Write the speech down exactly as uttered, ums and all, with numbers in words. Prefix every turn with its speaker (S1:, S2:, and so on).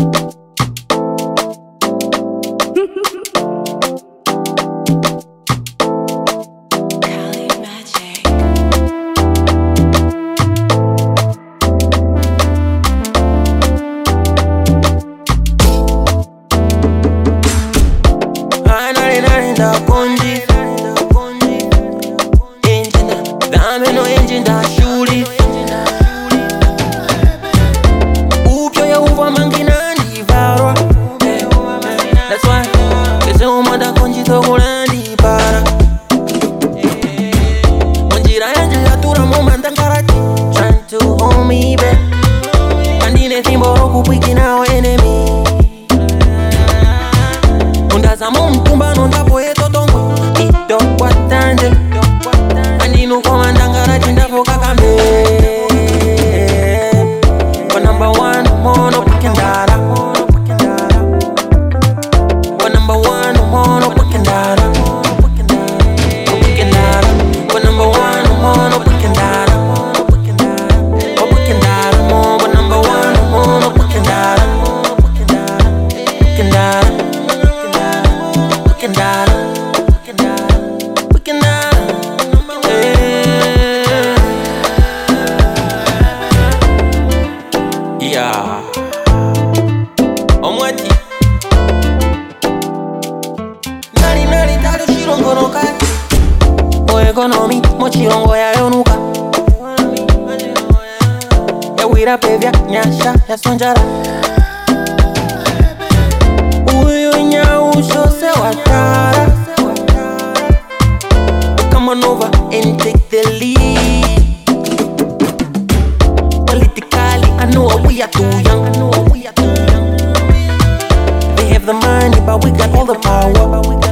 S1: Trying to hold me back. Andine timbo kupiki na enemy. Undaza mumtumba nonda poe totongo. Ito watanje. Andinu komandangara tinda foka kambe. For number one, mono pikendara. For number one, mono pikendara. Pikendara. For number one, mono pikendara. Yeah. Omwati Nari nari taro shirongo no kai O economy mo chirongo ya yonuka Ya wira pevya nyasha ya sonjara Uyo nya usho se watara Come on over and take the lead. Politically, I know we are too young. I know we are too young. They have the money, but we got all the power.